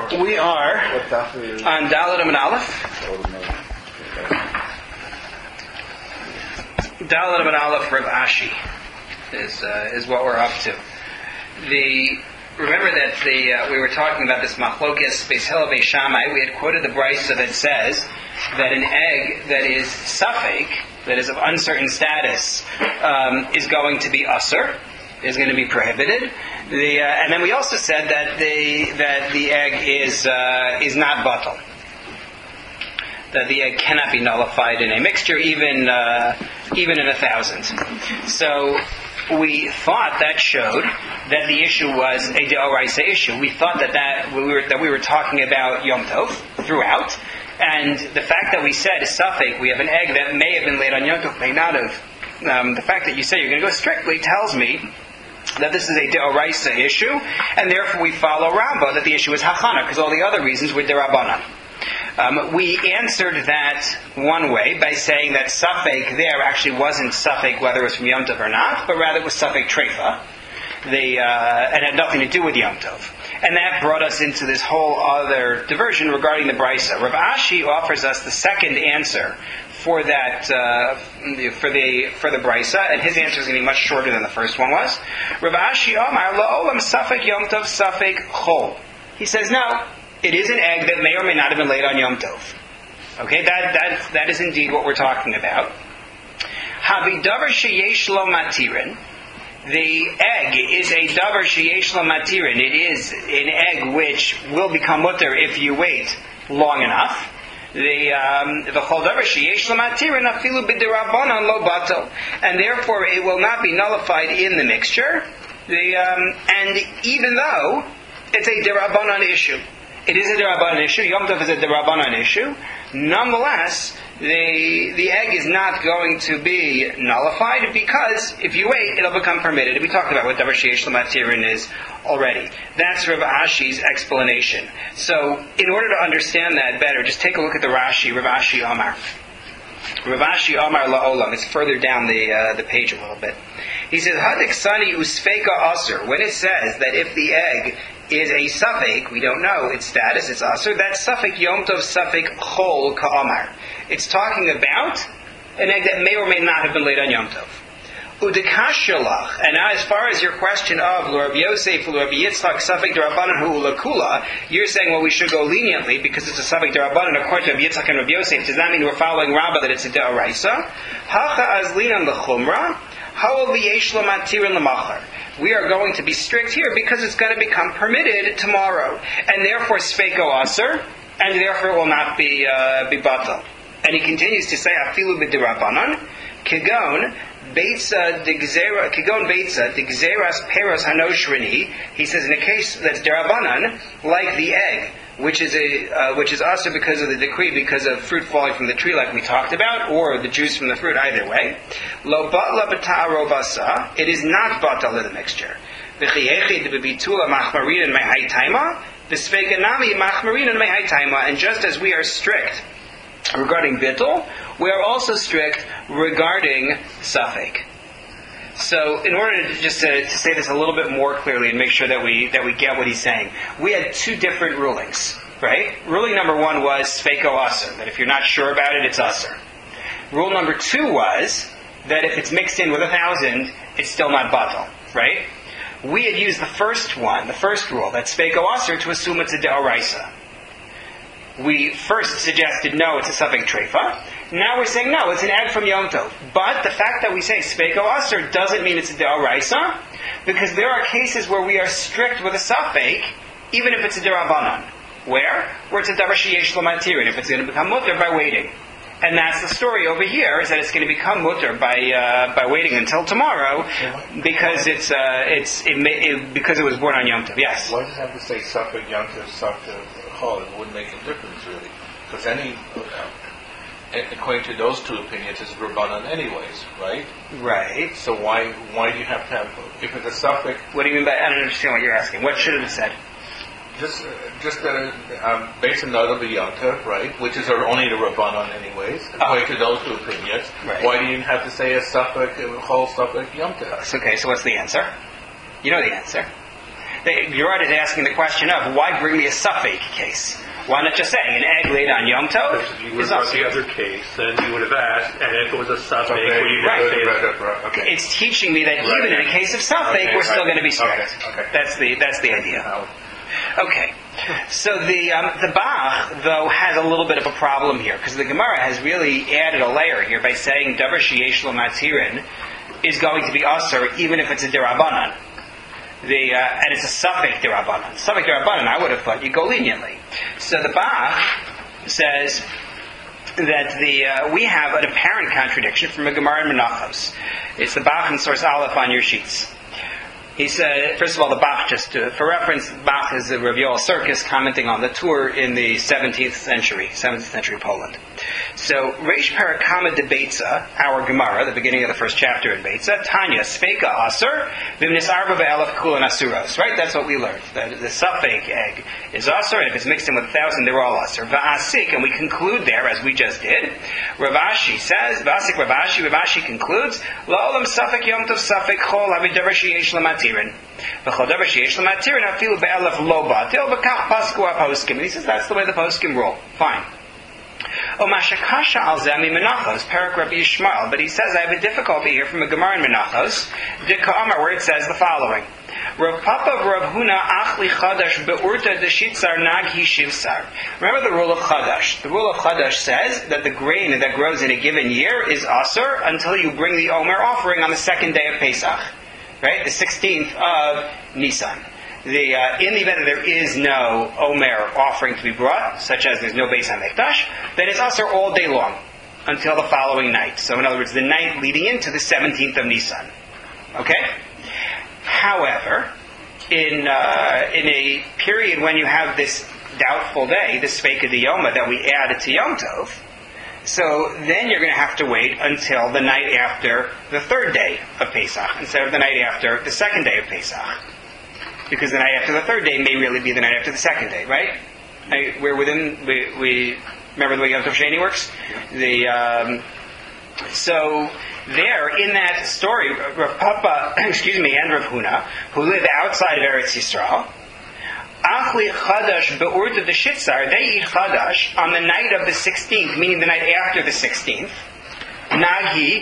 We are on Dalet and Aleph. Dalet and Aleph Rav Ashi is what we're up to. Remember that we were talking about this machlokes Beis Hillel Beis Shammai. We had quoted the brisa that says that an egg that is safek, that is of uncertain status, is going to be usur, is going to be prohibited. And then we also said that the egg is not batal, that the egg cannot be nullified in a mixture, even in 1,000. So we thought that showed that the issue was a deoraisa issue. We thought that we were talking about Yom Tov throughout, and the fact that we said safek, we have an egg that may have been laid on Yom Tov, may not have. The fact that you say you're going to go strictly tells me that this is a deoraisa issue, and therefore we follow Rambam that the issue is hachana, because all the other reasons were derabanan. We answered that one way by saying that safek there actually wasn't safek whether it was from Yom Tov or not, but rather it was safek treifa, and had nothing to do with Yom Tov. And that brought us into this whole other diversion regarding the brisa. Rav Ashi offers us the second answer for that, for the brisa, and his answer is going to be much shorter than the first one was. Rav Ashi Amar la'olam safek Yom Tov safek chol. He says, no, it is an egg that may or may not have been laid on Yom Tov. Okay, that is indeed what we're talking about. Havidavar sheyesh lo matirin. The egg is a davar sheyesh lo matirin. It is an egg which will become mutter if you wait long enough. The chol davar sheyesh lo matirin afilu b'derabanan lo batal, and therefore it will not be nullified in the mixture. And even though it's a derabanan issue. It is a derabanan issue. Yom Tov is a derabanan issue. Nonetheless, the egg is not going to be nullified because if you wait, it'll become permitted. We talked about what davar sheyesh lo matirin is already. That's Rav Ashi's explanation. So, in order to understand that better, just take a look at the Rashi. Rav Ashi Amar. Rav Ashi Amar la'olam. It's further down the page a little bit. He says, Hadik sani usfeka asur. When it says that if the egg is a safek, we don't know its status, it's asur, that's safek Yom Tov safek chol ka'amar. It's talking about an egg that may or may not have been laid on Yom Tov. Udekashalach, and now as far as your question of Rabbi Yosef, Rabbi Yitzchak, safek derabanan hu ulakula, you're saying, well, we should go leniently because it's a safek derabanan according to Rabbi Yitzchak and Rabbi Yosef. Does that mean we're following Rabbah that it's a deoraisa? Hacha azlinan l'chumra. We are going to be strict here because it's going to become permitted tomorrow, and therefore sfeiko aser, and therefore it will not be batal. And he continues to say, "Afilu b'derabanan, kigon beitza digzeras peros hanoshrini." He says, in a case that's derabanan, like the egg, which is also because of the decree, because of fruit falling from the tree, like we talked about, or the juice from the fruit. Either way, lo batla b'ta'aro basa. It is not batal in the mixture. V'chiyechid b'bitula machmarin mehai taima. V'sveganami machmarin mehai taima. And just as we are strict regarding bittul, we are also strict regarding safek. So, in order to just to say this a little bit more clearly and make sure that we get what he's saying, we had two different rulings, right? Ruling number one was sfeiko aser, that if you're not sure about it, it's aser. Rule number two was that if it's mixed in with 1,000, it's still not batal, right? We had used the first rule, that's sfeiko aser, to assume it's a deoraisa. We first suggested no, it's a safek treifa. Now we're saying no, it's an egg from Yom Tov. But the fact that we say sfeiko aser doesn't mean it's a deoraisa, because there are cases where we are strict with a safek, even if it's a derabanan. Where it's a davar sheyesh lo matirin, if it's going to become mutter by waiting. And that's the story over here, is that it's going to become mutter by waiting until tomorrow, because because it was born on Yom Tov. Yes. Why does it have to say safek Yom Tov, safek chol? It wouldn't make a difference really, because according to those two opinions, it's Rabbanan anyways, right? Right. So why do you have to have, if it's a suffix? What do you mean by, I don't understand what you're asking. What should it have said? Just that based on the Yom Tov, right? Which is only the Rabbanan anyways, according to those two opinions. Right. Why do you have to say a suffix, a whole suffix Yom Tov? Okay, so what's the answer? You know the answer. Gerard is asking the question of, why bring me a suffix case? Why not just say an egg laid on Yom Tov? If you would have brought the other case, then you would have asked, and if it was a suffix, would you Right. say Right. Okay. It's teaching me that even in a case of suffix, we're still going to be strict. Okay. That's the idea. Okay. So the Bach, though, has a little bit of a problem here, because the Gemara has really added a layer here by saying Davar sheyesh lo matirin is going to be asur even if it's a derabanan. And it's a suffix derabanan. Suffix derabanan, I would have thought you go leniently. So the Bach says that we have an apparent contradiction from a Gemara in Menachos. It's the Bach in source Aleph on your sheets. He said, first of all, the Bach, just for reference, Bach is a Rav Yoel Circus commenting on the tour in the 17th century Poland. So, Reish Parakama de Beitza, our Gemara, the beginning of the first chapter in Beitza, Tanya, Sveika Asur, Vimnis Arba Ve'elef Kulan Asuros. Right? That's what we learned. The suffix egg is Asur, and if it's mixed in with 1,000, they're all Asur. Va'asik, and we conclude there, as we just did. Ravashi says, Va'asik Ravashi concludes, La'olam suffix Yom Tov suffix Chol Havidavar Sheyesh Lamatirin. V'chol Davar Sheyesh Lamatirin Afilu Be'elef Lo Batil V'kach Pasku HaPoskim. And he says that's the way the Poskim roll. Fine. Mashakasha al Zemi Menachos, Parak Rabbi Yishmael. But he says, I have a difficulty here from a Gemara in Menachos, Dika'amar, where it says the following. Rav Papa Rav Huna Achli Chadash Be'urta Deshitzar Naghi Shivsar. Remember the rule of Chadash. The rule of Chadash says that the grain that grows in a given year is Asur until you bring the Omer offering on the second day of Pesach. Right? The 16th of Nisan. In the event that there is no Omer offering to be brought, such as there's no Beis HaMikdash, then it's Asur all day long until the following night. So in other words, the night leading into the 17th of Nisan. Okay? However, in a period when you have this doubtful day, this Sveika Diyoma that we add to Yom Tov, so then you're going to have to wait until the night after the third day of Pesach, instead of the night after the second day of Pesach. Because the night after the third day may really be the night after the second day, right? We remember the way Yom Tov Sheni works? So there, in that story, Rav Papa, and Rav Huna, who live outside of Eretz Yisrael, Achli Chadash Be'urta de Shitzar, they eat Chadash on the night of the 16th, meaning the night after the 16th, Naghi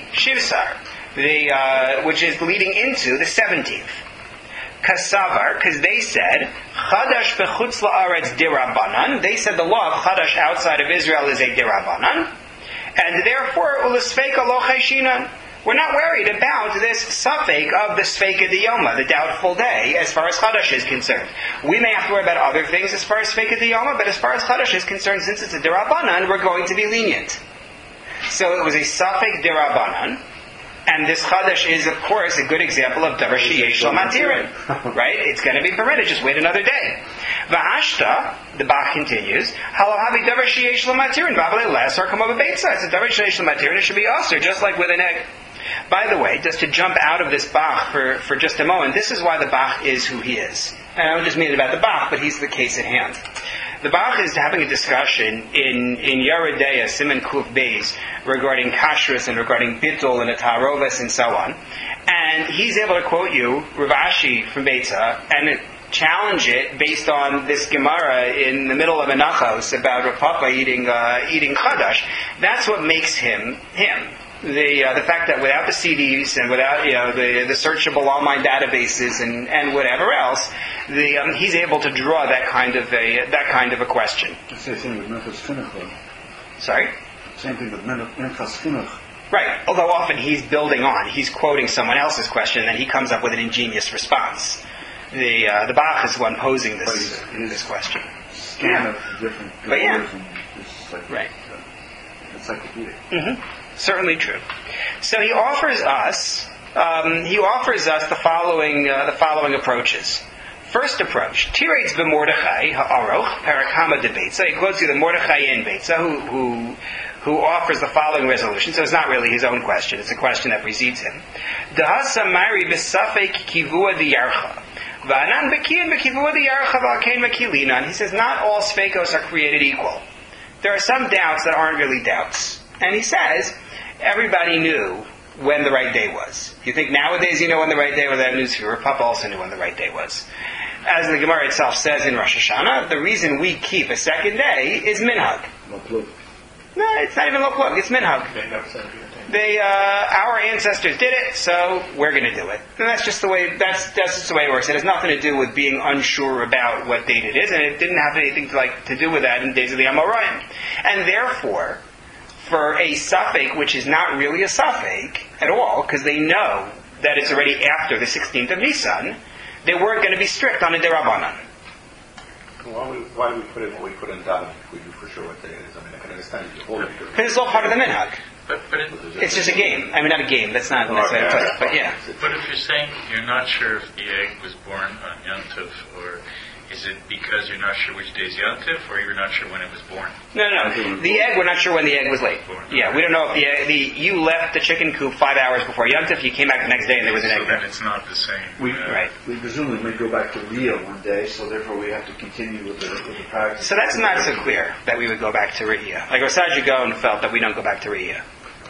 Shivsar, which is leading into the 17th. Kasavar, because they said Chadash bechutz la'aretz dirabanan. They said the law of Chadash outside of Israel is a dirabanan, and therefore ulasfeika lo chayshinan. We're not worried about this suffix of the Sveika Diyoma, the doubtful day, as far as Chadash is concerned. We may have to worry about other things as far as Sveika Diyoma, but as far as Chadash is concerned, since it's a dirabanan, we're going to be lenient. So it was a suffix dirabanan. And this Chadash is, of course, a good example of Davar sheyesh lo matirin. Right? It's going to be permitted. Just wait another day. V'ashta, the Bach continues, halahavi Davar sheyesh lo matirin, v'avalei lesar kamo b'beitza. It's a Davar sheyesh lo matirin. It should be asur, just like with an egg. By the way, just to jump out of this Bach for just a moment, this is why the Bach is who he is. And I don't just mean about the Bach, but he's the case at hand. The Bach is having a discussion in Yoreh De'ah, Siman Kuf Beis, regarding kashrus and regarding bittul and ataroves and so on. And he's able to quote you Rav Ashi from Beitza and challenge it based on this Gemara in the middle of Menachos about Rav Papa eating Chadash. That's what makes him him. The fact that without the CDs and without the searchable online databases and whatever else, he's able to draw that kind of a question. It's the same with Minchas Chinuch. Sorry? Same thing with Minchas Chinuch. Right. Although often he's building on, he's quoting someone else's question, and then he comes up with an ingenious response. The Bach is the one posing this question. Scan of different. But yeah. It's like, right. Encyclopedic. Mm-hmm. Certainly true. So he offers us the following approaches. First approach, Tiretz b'Mordechai ha'aroch parakama de Beitza. He quotes you the Mordechai in Beitza who offers the following resolution. So it's not really his own question; it's a question that precedes him. Dahasa mari b'safek kivua diyarcha. V'anan b'kiyin b'kivua diyarcha v'alkein v'kilinan. He says not all sfeikos are created equal. There are some doubts that aren't really doubts, and he says everybody knew when the right day was. You think nowadays you know when the right day was? That news for you. Papa also knew when the right day was. as the Gemara itself says in Rosh Hashanah, the reason we keep a second day is minhag. No plug. No, it's not even loklug, it's minhag. They never said anything. Our ancestors did it, so we're going to do it. And that's just the way. That's just the way it works. It has nothing to do with being unsure about what date it is, and it didn't have anything to do with that in the days of the Amoraim. And therefore, for a suffix which is not really a suffix at all, because they know that it's already after the 16th of Nisan, they weren't going to be strict on a derabanan. Why do we put in what we put in davening if we knew for sure what day it is? I mean, I can understand you hold it. Because it's all part of the minhag. But It's just a game. I mean, not a game. That's not necessarily a play. But yeah. But if you're saying you're not sure if the egg was born on Yom Tov, or is it because you're not sure which day is Yom Tov, or you're not sure when it was born? No. The egg, we're not sure when the egg was laid. Yeah, we don't know if you left the chicken coop 5 hours before Yom Tov, you came back the next day and there was an egg So there. then it's not the same. Right. We presumably may go back to Rio one day, so therefore we have to continue with the practice. So that's not so clear that we would go back to Riyah. Like Osaj Gaon felt that we don't go back to Riyah.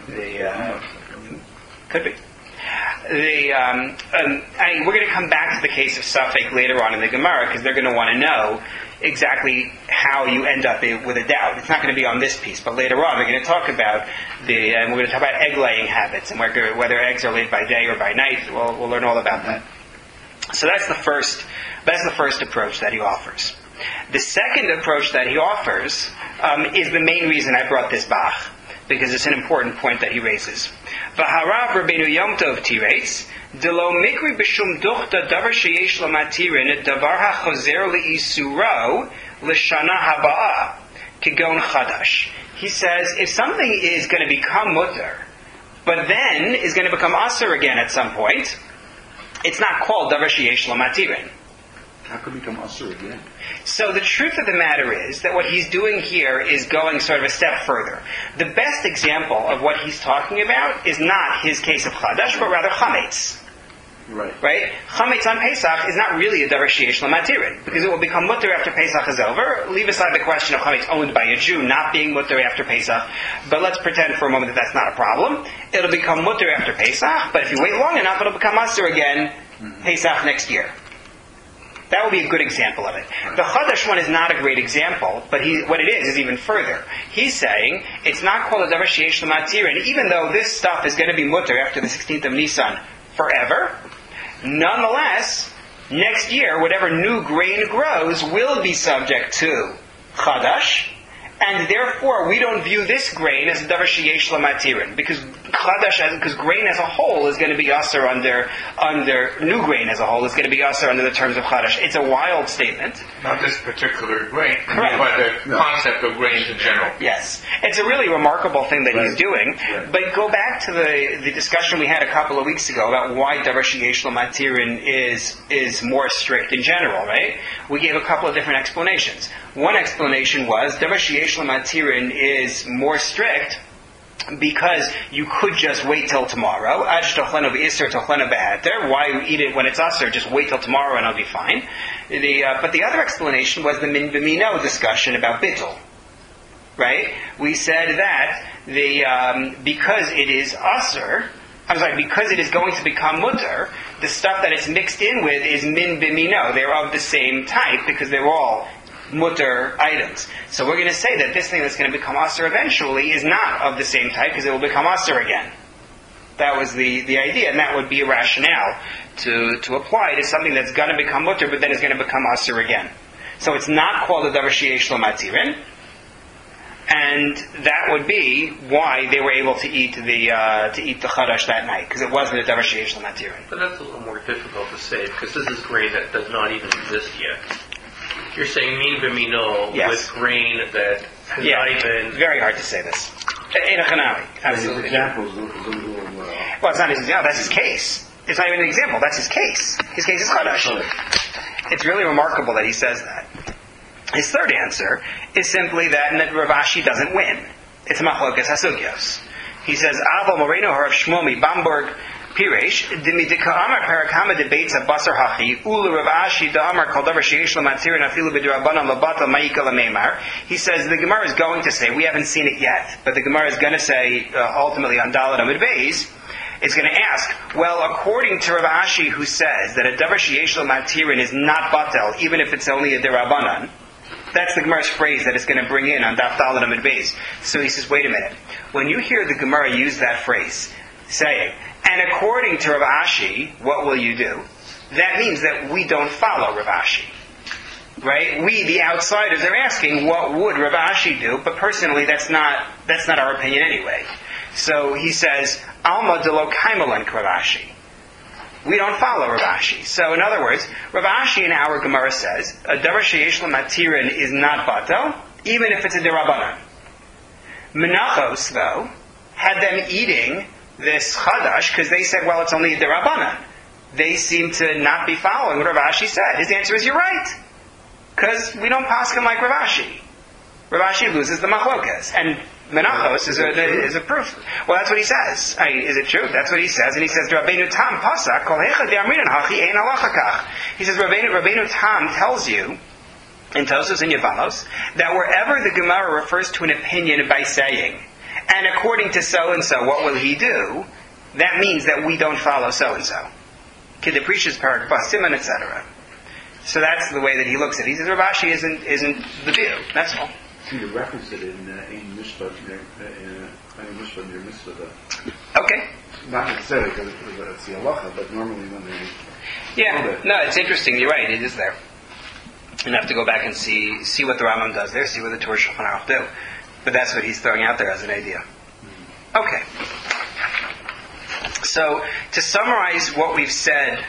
Could be. We're going to come back to the case of Safek later on in the Gemara because they're going to want to know exactly how you end up with a doubt. It's not going to be on this piece, but later on we're going to talk about we're going to talk about egg laying habits and whether eggs are laid by day or by night. We'll learn all about that. So that's the first approach that he offers. The second approach that he offers is the main reason I brought this Bach, because it's an important point that he raises. V'harav Rabbeinu Yom Tov tirates, Delo mikri b'shum duchta davar sheyesh lo matirin davar hachozer le'isuro l'shana haba'ah kegon chadash. He says, if something is going to become mutter, but then is going to become asur again at some point, it's not called davar sheyesh lo matirin. How could it become usher again? So the truth of the matter is that what he's doing here is going sort of a step further. The best example of what he's talking about is not his case of Chadash, but rather Chametz. Right? Chametz on Pesach is not really a davar sheyesh lo matirin, because it will become mutter after Pesach is over. Leave aside the question of Chametz owned by a Jew not being mutter after Pesach, but let's pretend for a moment that that's not a problem. It'll become mutter after Pesach, but if you wait long enough, it'll become asur again Pesach next year. That would be a good example of it. The Chadash one is not a great example, but what it is even further. He's saying it's not called a davar sheyesh lo matirin, even though this stuff is going to be mutter after the 16th of Nisan forever. Nonetheless, next year, whatever new grain grows will be subject to Chadash, and therefore we don't view this grain as a davar sheyesh lo matirin, because because grain as a whole is going to be asur under new grain as a whole is going to be asur under the terms of Chadash. It's a wild statement. Not this particular grain, Correct. but the concept of grains in general. Yes. It's a really remarkable thing that he's doing. Right. But go back to the discussion we had a couple of weeks ago about why davar sheyesh lo matirin is more strict in general, right? We gave a couple of different explanations. One explanation was davar sheyesh lo matirin is more strict because you could just wait till tomorrow. Why eat it when it's asur? Just wait till tomorrow and I'll be fine. But the other explanation was the min b'mino discussion about bittul. Right? We said that because it is asur, because it is going to become mutter, the stuff that it's mixed in with is min b'mino. They're of the same type because they're all mutter items. So we're going to say that this thing that's going to become asur eventually is not of the same type because it will become asur again. That was the idea, and that would be a rationale to apply to something that's going to become mutter but then is going to become asur again. So it's not called a davar sheyesh lo matirin, and that would be why they were able to eat the chadash that night, because it wasn't a davar sheyesh lo matirin. But that's a little more difficult to say, because this is grain that does not even exist yet. You're saying min b'mino with grain that has not even... It's very hard to say this. In a chanami, absolutely. His examples is a little... Well, it's not his example, that's his case. It's not even an example, that's his case. His case is chadash. It's really remarkable that he says that. His third answer is simply that Rav Ashi doesn't win. It's machlokas hasugyos. He says, Avo Moreno Harav Shmomi Bamberg Piresh Dimidika Amar Parakama debates a Basar Hachi Ula Rav Ashi Da Amar Kol Davar Sheyesh Lo Matirin Afilu B'Dirabanan Labata Ma'ika Lameimar. He says the Gemara is going to say, we haven't seen it yet, but the Gemara is going to say ultimately on Dalet Amud Beis it's going to ask, well, according to Rav Ashi, who says that a davar sheyesh lo matirin is not batel, even if it's only a derabanan, that's the Gemara's phrase that it's going to bring in on Daf Daled Amud Beis. So he says, wait a minute. When you hear the Gemara use that phrase, saying, and according to Rav Ashi, what will you do? That means that we don't follow Rav Ashi. Right? We, the outsiders, are asking, what would Rav Ashi do? But personally, that's not our opinion anyway. So he says, Alma de lo kaimalan Rav Ashi. We don't follow Rav Ashi. So in other words, Rav Ashi in our Gemara says, a davar sheyesh lo matirin is not batel, even if it's a derabanan. Menachos, though, had them eating this chadash because they said, well, it's only a derabanan. They seem to not be following what Rav Ashi said. His answer is, you're right. Because we don't paskin like Rav Ashi. Rav Ashi loses the machlokas. And Menachos is a proof. Well, that's what he says. Is it true? That's what he says. And he says, Rabbeinu Tam pasak kol hecha de'amrinan hachi ein halacha kach. He says, Rabbeinu Tam tells you, in Tosos and Yavalos, that wherever the Gemara refers to an opinion by saying, and according to so-and-so, what will he do? That means that we don't follow so-and-so. Kedeprishas paragraph, siman, etc. So that's the way that he looks at it. He says, Rav Ashi isn't the view. That's all. You referenced it in Mishpat, near Mitzvah. Okay. Not necessarily because it's the halacha, but normally when they... Yeah, no, it's interesting. You're right. It is there. You have to go back and see what the Rambam does there, see what the Torah Shulchan Aruch do. But that's what he's throwing out there as an idea. Okay. So, to summarize what we've said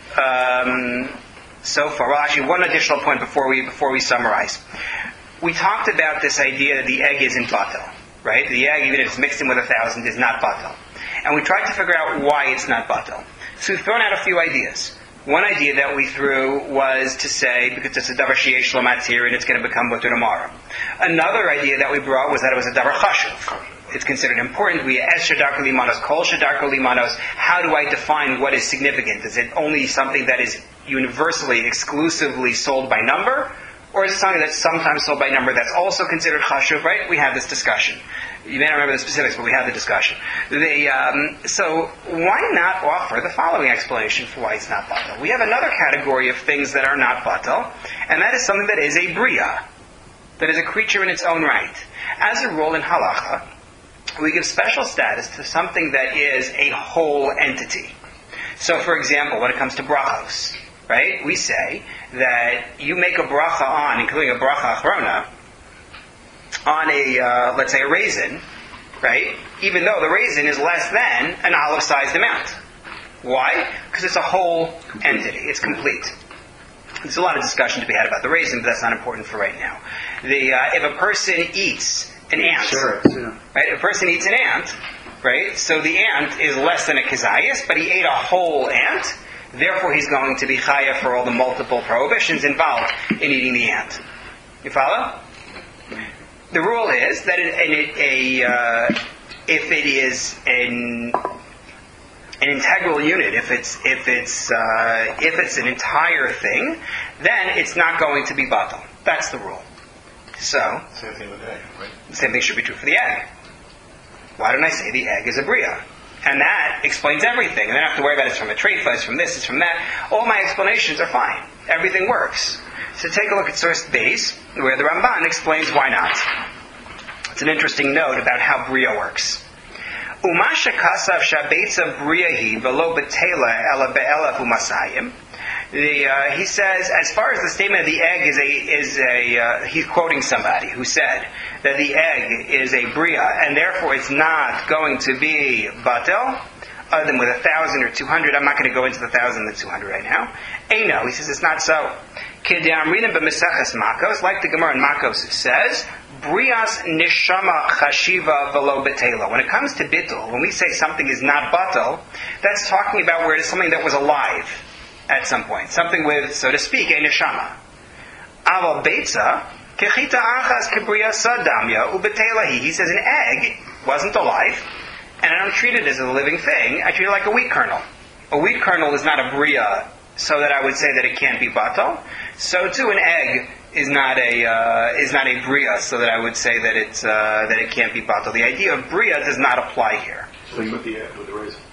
so far, well, actually, one additional point before we summarize. We talked about this idea that the egg isn't batel, right? The egg, even if it's mixed in with 1,000, is not batel. And we tried to figure out why it's not batel. So we've thrown out a few ideas. One idea that we threw was to say, because it's a davar sheyesh lo matir and it's going to become mutter tomorrow. Another idea that we brought was that it was a davar chashuv. It's considered important. We es shadarko limanos, kol shadarko limanos. How do I define what is significant? Is it only something that is universally, exclusively sold by number? Or is it something that's sometimes sold by number that's also considered chashuv, right? We have this discussion. You may not remember the specifics, but we have the discussion. So why not offer the following explanation for why it's not batel? We have another category of things that are not batel, and that is something that is a bria, that is a creature in its own right. As a rule in halacha, we give special status to something that is a whole entity. So, for example, when it comes to brachos, right, we say that you make a bracha on, including a bracha achrona, on a, let's say, a raisin, right, even though the raisin is less than an olive-sized amount. Why? Because it's a whole entity. It's complete. There's a lot of discussion to be had about the raisin, but that's not important for right now. If a person eats an ant, right, if a person eats an ant, right, so the ant is less than a kazayas, but he ate a whole ant, therefore he's going to be chaya for all the multiple prohibitions involved in eating the ant. You follow? The rule is that if it is an integral unit, if it's an entire thing, then it's not going to be batel. That's the rule. So Same thing with the egg, right? the same thing should be true for the egg. Why don't I say the egg is a bria? And that explains everything. And I don't have to worry about it's from a treifa, it's from this, it's from that. All my explanations are fine. Everything works. So take a look at source base, where the Ramban explains why not. It's an interesting note about how bria works. Umasha kasav shabetza briahi velo betela ela be'elaf umasayim. He says, as far as the statement of the egg he's quoting somebody who said that the egg is a bria, and therefore it's not going to be batel, other than with 1,000 or 200. I'm not going to go into the 1,000 and the 200 right now. No, he says it's not so. K'de'amrinan b'meseches Makos, like the Gemara in Makos says, brias nishama chashiva velo betela. When it comes to bittul, when we say something is not batel, that's talking about where it is something that was alive at some point, something with, so to speak, a neshama. Aval beitza kechita achas kebria sadamya ubetelahi. He says an egg wasn't alive, and I don't treat it as a living thing. I treat it like a wheat kernel. A wheat kernel is not a bria, so that I would say that it can't be batel. So too, an egg is not a bria, so that I would say that it can't be batel. The idea of bria does not apply here. So with the raisin.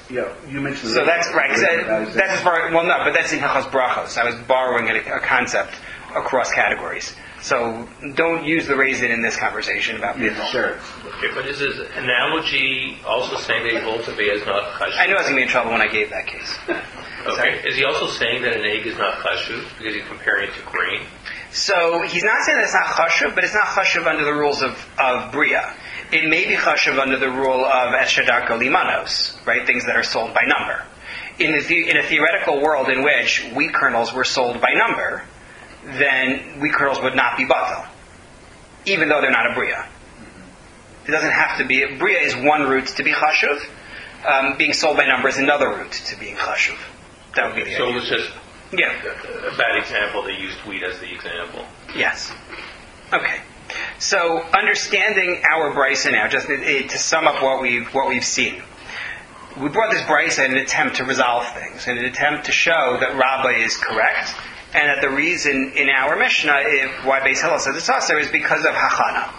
Yeah, you mentioned. So that's right. That's as far. Well, no, but that's in Hilchos Brachos. I was borrowing a concept across categories. So don't use the raisin in this conversation about bittul. Sure. Okay, but is his analogy also saying that Voltave is not chashuv? I knew I was going to be in trouble when I gave that case. Okay. Is he also saying that an egg is not chashuv because he's comparing it to grain? So he's not saying that it's not chashuv, but it's not chashuv under the rules of bria. It may be chashuv under the rule of eshadarko limanos, right? Things that are sold by number. In a theoretical world in which wheat kernels were sold by number, then wheat kernels would not be batal, even though they're not a bria. It doesn't have to be. Bria is one route to be chashuv. Being sold by number is another route to being chashuv. That would be the So idea. it was just a bad example. They used wheat as the example. Yes. Okay. So understanding our brisa now, just to sum up what we've seen. We brought this brisa in an attempt to resolve things, in an attempt to show that Rabbah is correct, and that the reason in our Mishnah why Beis Hillel says it's also is because of hachana.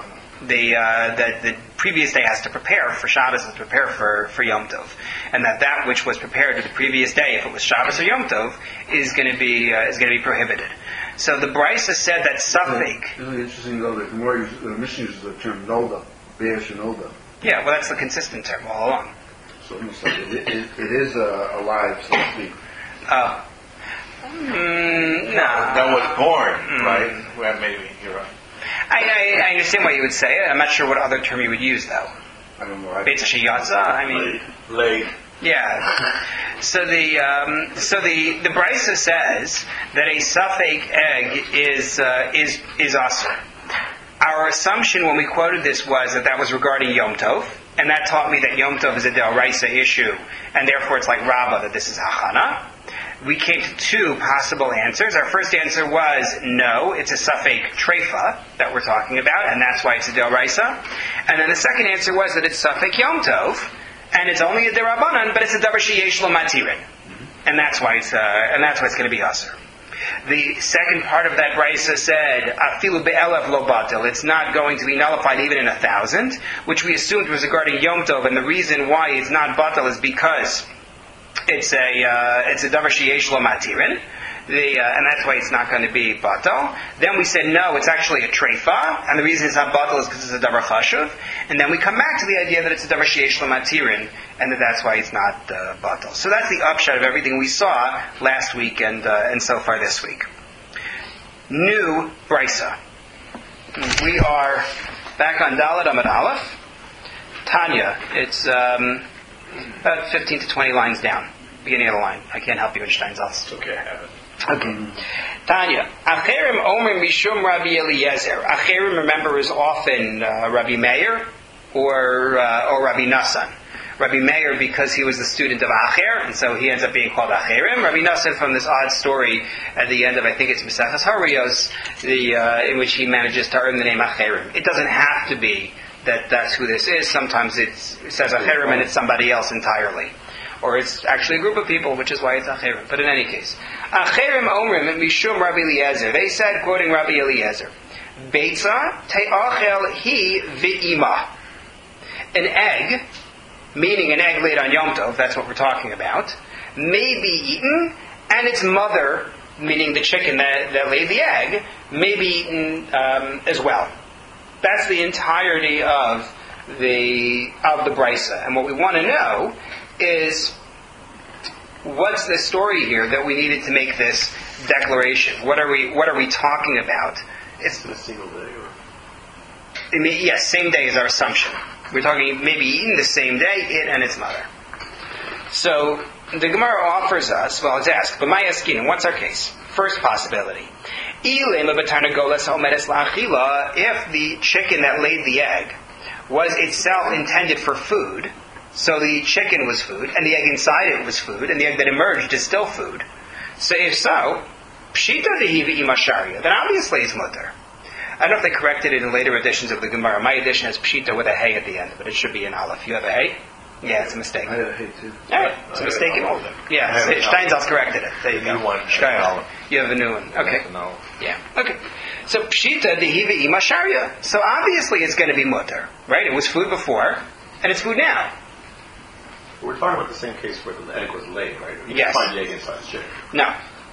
The previous day has to prepare for Shabbos, has to prepare for Yom Tov, and that which was prepared the previous day, if it was Shabbos or Yom Tov, is going to be prohibited. So the Brisa said that Safek. It's really interesting though that the Mishnah uses the term nolda, be'esh and nolda. Yeah, well, that's the consistent term all along. So almost like it is alive, so to speak. Oh. No. That was born, right? Well, maybe you're right. I understand what you would say. I'm not sure what other term you would use, though. I don't know. Beit Sheyatza? I mean... Laid. Yeah. So the Brisa says that a Safek egg is asur. Our assumption when we quoted this was that was regarding Yom Tov, and that taught me that Yom Tov is a D'oraisa issue, and therefore it's like Rabbah, that this is Hachana. We came to two possible answers. Our first answer was no, it's a Safek Treifa that we're talking about, and that's why it's a D'oraisa. And then the second answer was that it's Safek Yom Tov, and it's only a D'Rabbanan, but it's a Davar Sheyesh Lo Matirin, and that's why it's going to be Asur. The second part of that brisa said, "Afilu be'elav lo batel." It's not going to be nullified even in 1,000, which we assumed was regarding Yom Tov, and the reason why it's not batel is because it's a davar sheyesh lo matirin, and that's why it's not going to be batel. Then we said no, it's actually a treifa, and the reason it's not batel is because it's a davar chashuv. And then we come back to the idea that it's a davar sheyesh lo matirin, and that's why it's not batel. So that's the upshot of everything we saw last week and so far this week. New brisa. We are back on Daled Amud Aleph. Tanya. It's about 15 to 20 lines down, beginning of the line. I can't help you in Steinsaltz. It's okay, I have it. Okay. Tanya. Acherim Omer Mishum Rabbi Eliezer. Acherim, remember, is often Rabbi Meir or Rabbi Nassan. Rabbi Meir because he was the student of Acher, and so he ends up being called Acherim. Rabbi Nassan from this odd story at the end of, I think it's Maseches Hariyos, in which he manages to earn the name Acherim. It doesn't have to be that's who this is. Sometimes it says Acherim and it's somebody else entirely. Or it's actually a group of people, which is why it's Acherim. But in any case, Acherim Omrim Mishum Rabbi Eliezer. They said, quoting Rabbi Eliezer, Beitza te'achel hi v'ima. An egg, meaning an egg laid on Yom Tov, that's what we're talking about, may be eaten, and its mother, meaning the chicken that laid the egg, may be eaten as well. That's the entirety of the brisa. And what we want to know is, what's the story here that we needed to make this declaration? What are we talking about? It's a single day, or yes, same day is our assumption. We're talking maybe eaten the same day, it and its mother. So the Gemara offers us, well, let's ask, but my asking, what's our case? First possibility. If the chicken that laid the egg was itself intended for food, so the chicken was food, and the egg inside it was food, and the egg that emerged is still food. So if so, pshita dehivi imasharia, then obviously it's mutter. I don't know if they corrected it in later editions of the Gemara. My edition has pshita with a hay at the end, but it should be an aleph. You have a hay? Yeah, it's a mistake. I had a hay too. All right, it's a mistake in all of them. Yeah, Steinsaltz corrected it. There you go. New one. You have a new one. Okay. No. Yeah. Okay. So pshita dehivi imasharia. So obviously it's going to be mutter, right? It was food before, and it's food now. We're talking about the same case where the egg was laid, right? You Yes. can find the egg inside the chicken. No.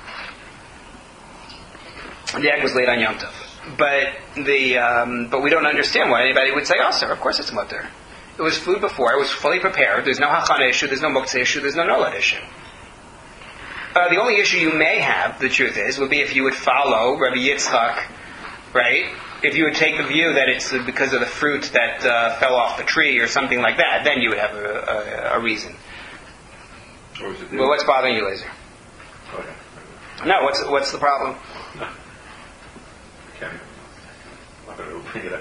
The egg was laid on Yom Tov. But we don't understand why anybody would say Aser. Of course it's mutter. It was food before. It was fully prepared. There's no hachana issue. There's no muktzah issue. There's no nolad issue. The only issue you may have, the truth is, would be if you would follow Rabbi Yitzchak, right? If you would take the view that it's because of the fruit that fell off the tree or something like that, then you would have a reason. Or is it Well, what's bothering you, Laser? Okay. No, what's the problem? Okay. I'm not going to bring it up.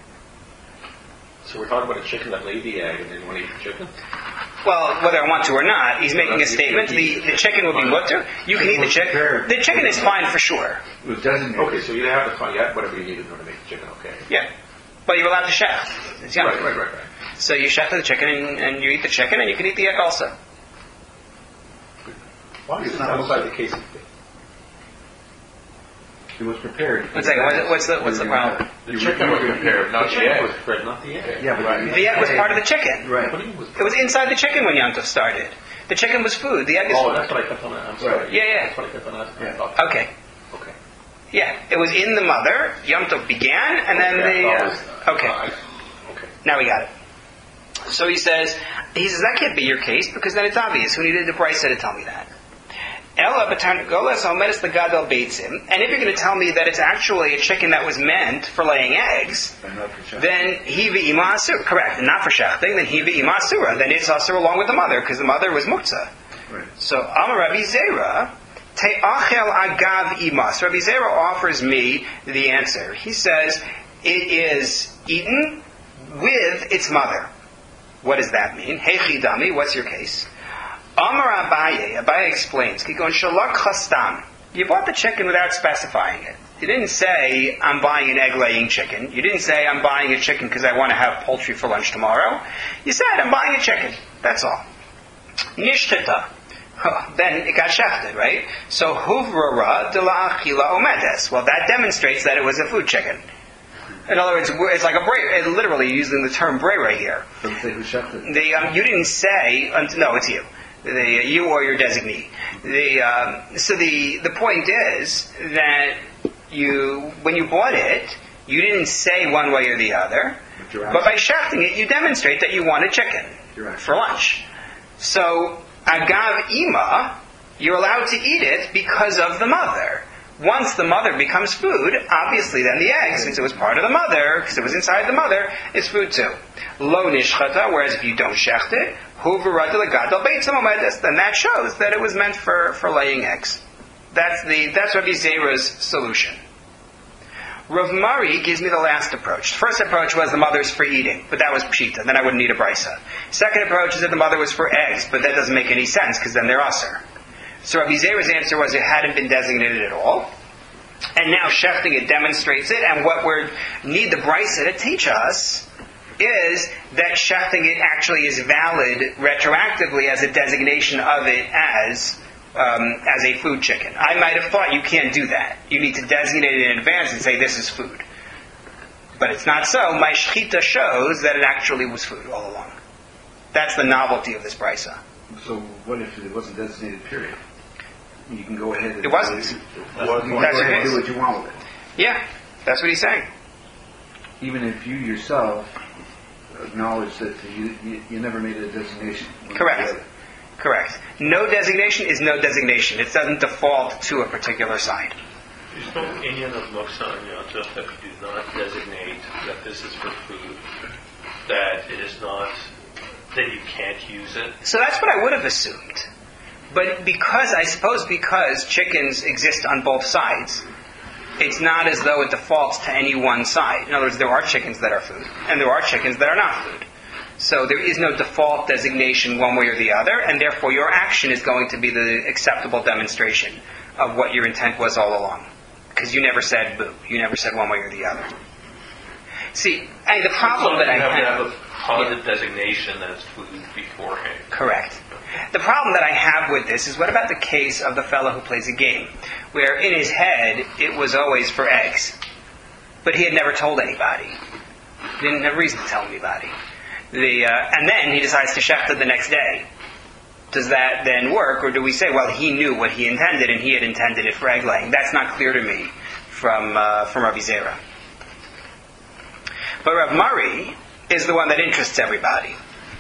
So we're talking about a chicken that laid the egg, and then you want to eat the chicken? Well, whether I want to or not, he's making a statement. The chicken will be mutter. You can eat the chicken. The chicken is fine for sure. It was designated. Okay, so you have to find out whatever you need in order to make the chicken okay. Yeah. But you're allowed to shech. It's yum. Right. So you shech the chicken and you eat the chicken and you can eat the egg also. Why is it not outside the case? It was prepared. One second. What's the problem? The chicken was prepared, not the egg. was prepared, not the egg. Yeah, but The egg was part of the chicken. Right. What do you mean was It was inside the chicken when Yom Tov started. The chicken was food. The egg is Oh, food. that's what I kept on. I'm sorry. Right. Yeah. That's what I kept on asking. Yeah. I thought- Okay. Okay. Yeah. It was in the mother. Yom Tov began, and then okay. Okay. Now we got it. So he says, that can't be your case because then it's obvious. Who needed the Brisa to tell me that? Ella b'tarnagolas omedes legadol beitzim. And if you're going to tell me that it's actually a chicken that was meant for laying eggs, And not for shech. then he v'ima asura. Correct. And not for shechting, then he v'ima asura. Then it's asura along with the mother because the mother was muktzah. Right. So Amar Rabbi Zera, te'achel agav imas. Rabbi Zera offers me the answer. He says it is eaten with its mother. What does that mean? Hechi dami, what's your case? Amar Abaye explains, Kikon shalak chastam. You bought the chicken without specifying it. You didn't say, I'm buying an egg-laying chicken. You didn't say, I'm buying a chicken because I want to have poultry for lunch tomorrow. You said, I'm buying a chicken. That's all. Nishtata. Then it got shechted, right? So, huvrara de la achila omedes. Well, that demonstrates that it was a food chicken. In other words, it's like a bray. Literally using the term bray right here. Doesn't say who shechted it. You didn't say. No, it's you. You or your designee. So the point is that when you bought it, you didn't say one way or the other. But by shechting it, you demonstrate that you want a chicken for lunch. So agav ima, you're allowed to eat it because of the mother. Once the mother becomes food, obviously then the egg, since it was part of the mother, because it was inside the mother, is food too. Lo nishchata, whereas if you don't shecht it, then that shows that it was meant for laying eggs. That's Rabbi Zera's solution. Rav Mari gives me the last approach. The first approach was the mother's for eating, but that was pshita, then I wouldn't need a brisa. Second approach is that the mother was for eggs, but that doesn't make any sense, because then they're aser. So Rabbi Zera's answer was it hadn't been designated at all. And now shechting it demonstrates it. And what we need the brisa to teach us is that shechting it actually is valid retroactively as a designation of it as a food chicken. I might have thought you can't do that. You need to designate it in advance and say this is food. But it's not so. My shechita shows that it actually was food all along. That's the novelty of this brisa. So what if it wasn't designated, period? You can go ahead and... It wasn't. You can go ahead and do what you want with it. Yeah, that's what he's saying. Even if you yourself acknowledge that you never made a designation. Correct. No designation is no designation. It doesn't default to a particular side. There's no opinion of Moksa and Yontif that we do not designate that this is for food, that it is not, that you can't use it. So that's what I would have assumed. But because chickens exist on both sides, it's not as though it defaults to any one side. In other words, there are chickens that are food, and there are chickens that are not food. So there is no default designation one way or the other, and therefore your action is going to be the acceptable demonstration of what your intent was all along. Because you never said boo. You never said one way or the other. See, the problem that I have... a positive designation that's food beforehand. Correct. The problem that I have with this is, what about the case of the fellow who plays a game, where in his head it was always for eggs, but he had never told anybody. He didn't have reason to tell anybody. And then he decides to shechta the next day. does that then work? Or do we say, well, he knew what he intended and he had intended it for egg laying? That's not clear to me from Rabbi Zera. But Rav Mari is the one that interests everybody.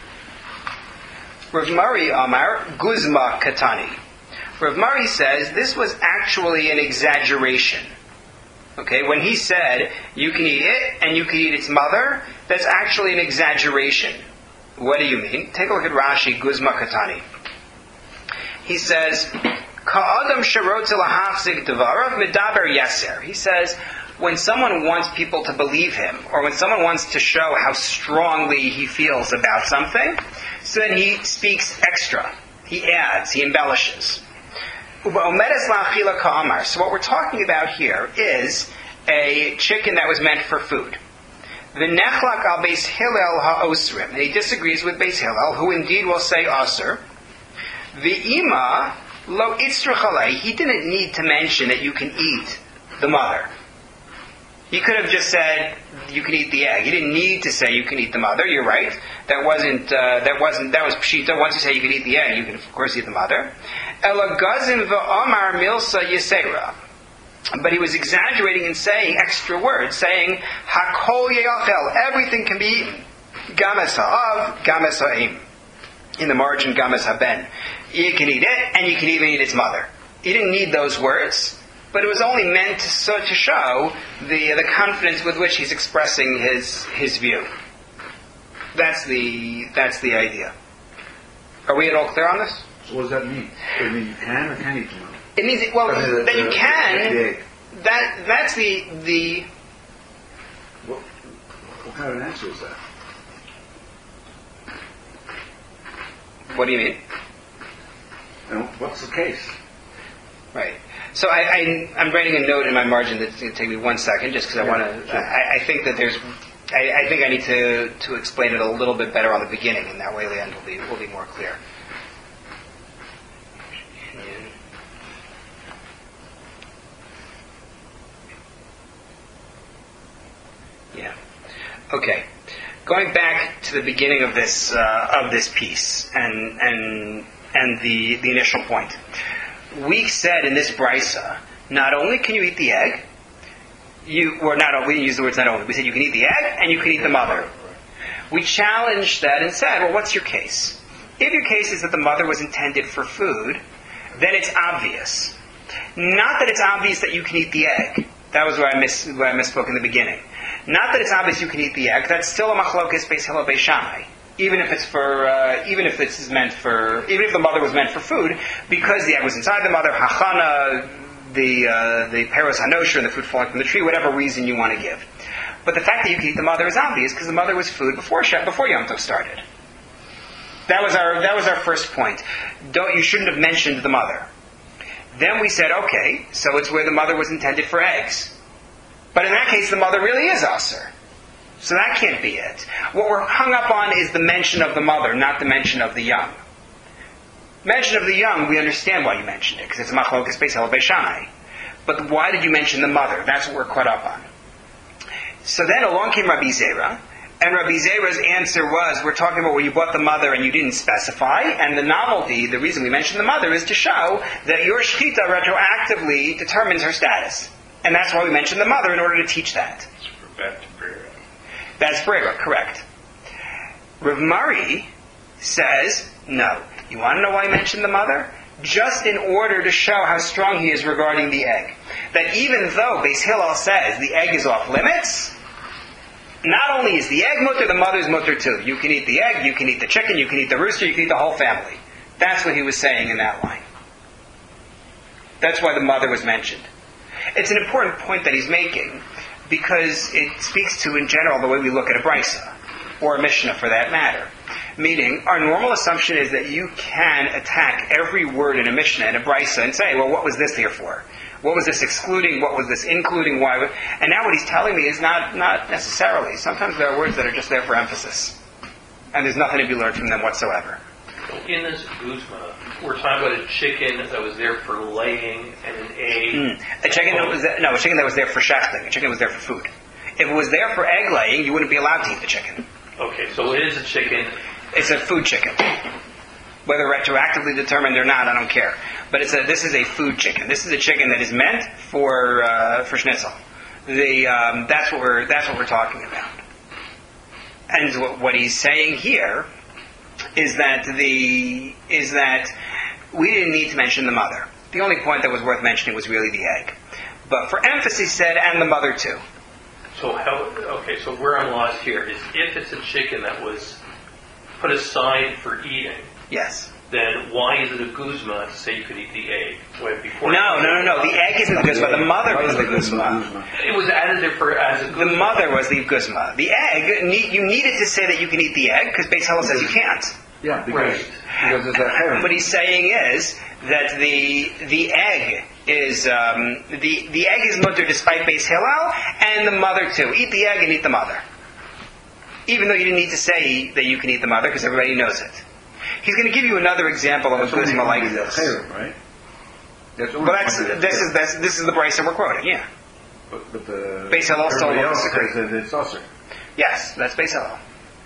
Rav Mari Amar Guzma Katani. Rav Mari says this was actually an exaggeration. Okay, when he said you can eat it and you can eat its mother, that's actually an exaggeration. What do you mean? Take a look at Rashi, Guzma Katani. He says, Ka'adam sharotz lahafzik devarav medaber yeser. He says, when someone wants people to believe him, or when someone wants to show how strongly he feels about something, so then he speaks extra. He adds, he embellishes. So what we're talking about here is a chicken that was meant for food. V'nechlak al Beis Hillel ha'osrim. And he disagrees with Beis Hillel, who indeed will say osir. V'ima lo itzrach alei. He didn't need to mention that you can eat the mother. He could have just said you can eat the egg. He didn't need to say you can eat the mother. You're right. That was pshita. Once you say you can eat the egg, you can of course eat the mother. Elagazim v'amar milsa yisera. But he was exaggerating and saying extra words, saying hakol yachel, everything can be eaten. Games ha'av, games ha'im. In the margin, games haben. You can eat it, and you can even eat its mother. He didn't need those words. But it was only meant to show the confidence with which he's expressing his view. That's the idea. Are we at all clear on this? So what does that mean? Does it mean you can or can't eat the mother? It means that you can. That's the. What kind of an answer is that? What do you mean? And what's the case? Right. So I'm writing a note in my margin that's going to take me 1 second, just because I want to. Sure. I think that there's. I think I need to explain it a little bit better on the beginning, and that way the end will be more clear. Yeah. Okay. Going back to the beginning of this piece and the initial point. We said in this brisa, not only can you eat the egg, we didn't use the words not only. We said you can eat the egg and you can eat the mother. We challenged that and said, well, what's your case? If your case is that the mother was intended for food, then it's obvious. Not that it's obvious that you can eat the egg. That was where I misspoke in the beginning. Not that it's obvious you can eat the egg. That's still a machlokes Beis Hillel Beis Shammai. Even if the mother was meant for food, because the egg was inside the mother, hachana, the peros hanosher, and the fruit falling from the tree, whatever reason you want to give. But the fact that you can eat the mother is obvious because the mother was food before Yom Tov started. That was our first point. You shouldn't have mentioned the mother. Then we said, okay, so it's where the mother was intended for eggs. But in that case, the mother really is aser. So that can't be it. What we're hung up on is the mention of the mother, not the mention of the young. Mention of the young, we understand why you mentioned it, because it's a machlokes Beis Hillel Beis Shammai. But why did you mention the mother? That's what we're caught up on. So then along came Rabbi Zera, and Rabbi Zera's answer was, we're talking about where you bought the mother and you didn't specify, and the novelty, the reason we mentioned the mother, is to show that your shechita retroactively determines her status. And that's why we mentioned the mother, in order to teach that. Back to prayer. That's Brera, correct. Rav Mari says, no. You want to know why I mentioned the mother? Just in order to show how strong he is regarding the egg. That even though Beis Hillel says the egg is off limits, not only is the egg mutter, the mother is mutter too. You can eat the egg, you can eat the chicken, you can eat the rooster, you can eat the whole family. That's what he was saying in that line. That's why the mother was mentioned. It's an important point that he's making, because it speaks to, in general, the way we look at a brisa, or a mishnah for that matter. Meaning, our normal assumption is that you can attack every word in a mishnah, in a brisa, and say, well, what was this here for? What was this excluding? What was this including? Why? And now what he's telling me is not necessarily. Sometimes there are words that are just there for emphasis. And there's nothing to be learned from them whatsoever. In this guzma, we're talking about a chicken that was there for laying and an egg. A chicken that was there for shechting. A chicken that was there for food. If it was there for egg laying, you wouldn't be allowed to eat the chicken. Okay, so it is a chicken. It's a food chicken. Whether retroactively determined or not, I don't care. But this is a food chicken. This is a chicken that is meant for schnitzel. That's what we're talking about. And what he's saying here is that we didn't need to mention the mother. The only point that was worth mentioning was really the egg. But for emphasis, he said, and the mother too. So so where I'm lost here is if it's a chicken that was put aside for eating, yes, then why is it a guzma to say you could eat the egg? No. The egg isn't the guzma. The mother is the guzma. It was added there as a guzma. The mother was the guzma. The egg, you needed to say that you can eat the egg because Beis Hillel says you can't. Yeah, because it's a herring. What he's saying is that the egg is the egg is mutter despite Beis Hillel, and the mother too. Eat the egg and eat the mother. Even though you didn't need to say that you can eat the mother because everybody knows it. He's going to give you another example of a guzma like this. Herring, right? This is the Bryce that we're quoting, yeah. But the Beis Hillel still everybody else disagree. says that it's also. Yes, that's Beis Hillel.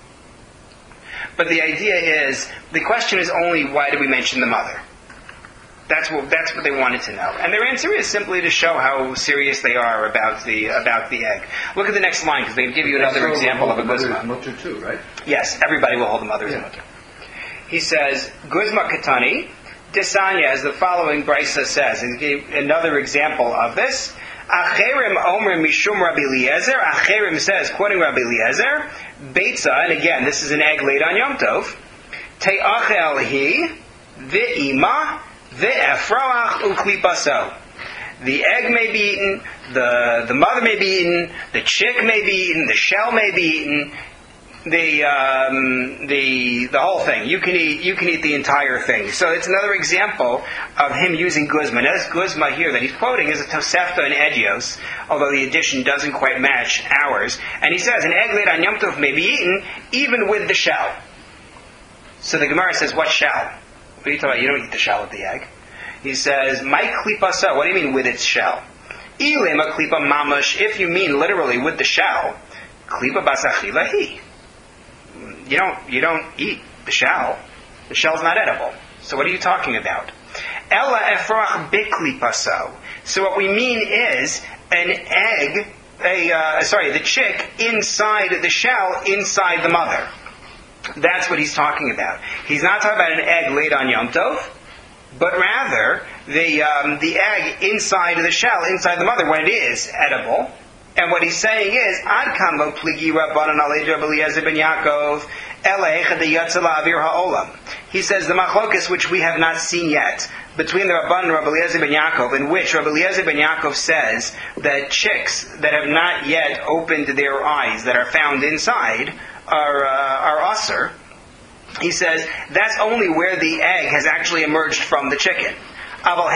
But the idea is, the question is only why do we mention the mother? That's what they wanted to know. And their answer is simply to show how serious they are about the egg. Look at the next line, because they give you another example of a guzma. Mutter too, right? Yes, everybody will hold the mother as a mutter. He says, Guzma Katani, Desanya, as the following Brisa says, and gave another example of this. Acherim Omer Mishum Rabbi Eliezer. Acherim says, quoting Rabbi Eliezer, Beitza, and again, this is an egg laid on Yom Tov, Te'achel hi, Ve'ima, Ve'efroach uklipaso. The egg may be eaten, the mother may be eaten, the chick may be eaten, the shell may be eaten, the whole thing. You can eat the entire thing. So it's another example of him using guzma. Now this guzma here that he's quoting is a Tosefta in Edios, although the addition doesn't quite match ours. And he says an egg laid on Yom Tov may be eaten even with the shell. So the Gemara says, what shell? What are you talking about? You don't eat the shell of the egg. He says, my klipa so. What do you mean with its shell? Ilema klipa mamash. If you mean literally with the shell, klipa basachilahi. You don't eat the shell. The shell's not edible. So what are you talking about? Ella efrach biklipaso. So what we mean is an egg, the chick inside the shell, inside the mother. That's what he's talking about. He's not talking about an egg laid on Yom Tov, but rather the egg inside the shell, inside the mother, when it is edible. And what he's saying is, Ad kamo pligi rabbanan alei Rabbi Eliezer ben Yaakov elei echad yatsa la'avir ha'olam. He says the machlokes which we have not seen yet between the Rabban and Rabbi Eliezer ben Yaakov, in which Rabbi Eliezer ben Yaakov says that chicks that have not yet opened their eyes, that are found inside, are usher. He says that's only where the egg has actually emerged from the chicken. But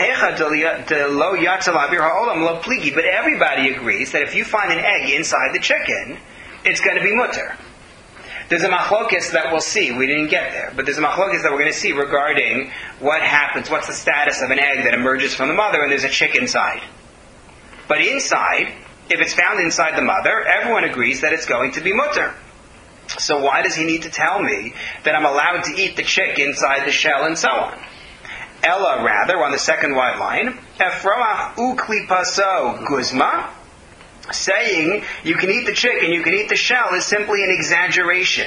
everybody agrees that if you find an egg inside the chicken, it's going to be mutter. There's a machlokes that we'll see. We didn't get there. But there's a machlokes that we're going to see regarding what happens, what's the status of an egg that emerges from the mother and there's a chick inside. But inside, if it's found inside the mother, everyone agrees that it's going to be mutter. So why does he need to tell me that I'm allowed to eat the chick inside the shell and so on? Ella, rather, on the second wide line, Efroach uklipaso guzma, saying you can eat the chick and you can eat the shell is simply an exaggeration.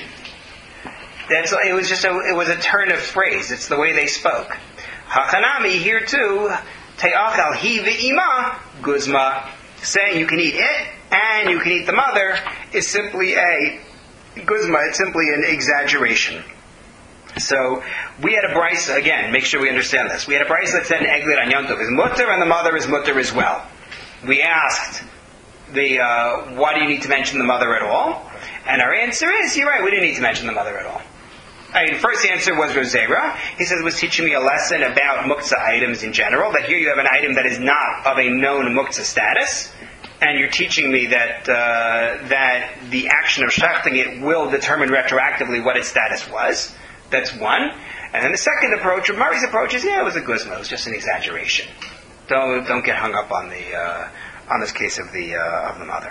It was a turn of phrase. It's the way they spoke. Hachanami here too, te'achal hi ve'ima guzma, saying you can eat it and you can eat the mother is simply a guzma. It's simply an exaggeration. So we had a brisa, again, make sure we understand this. We had a brisa that said an egg laid on Yom Tov is mutter and the mother is mutter as well. We asked why do you need to mention the mother at all? And our answer is, you're right, we didn't need to mention the mother at all. The first answer was Rosera. He said it was teaching me a lesson about muktzah items in general, that here you have an item that is not of a known muktzah status, and you're teaching me that the action of shechting it will determine retroactively what its status was. That's one. And then the second approach, or Murray's approach, is it was a guzma. It was just an exaggeration. Don't get hung up on this case of the mother.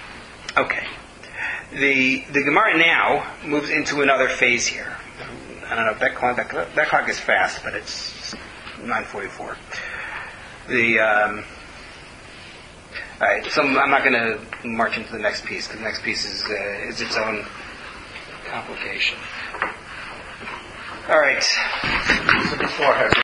Okay. The Gemara now moves into another phase here. I don't know. That clock is fast, but it's 9:44. All right, so I'm not going to march into the next piece because the next piece is its own complication. All right. So before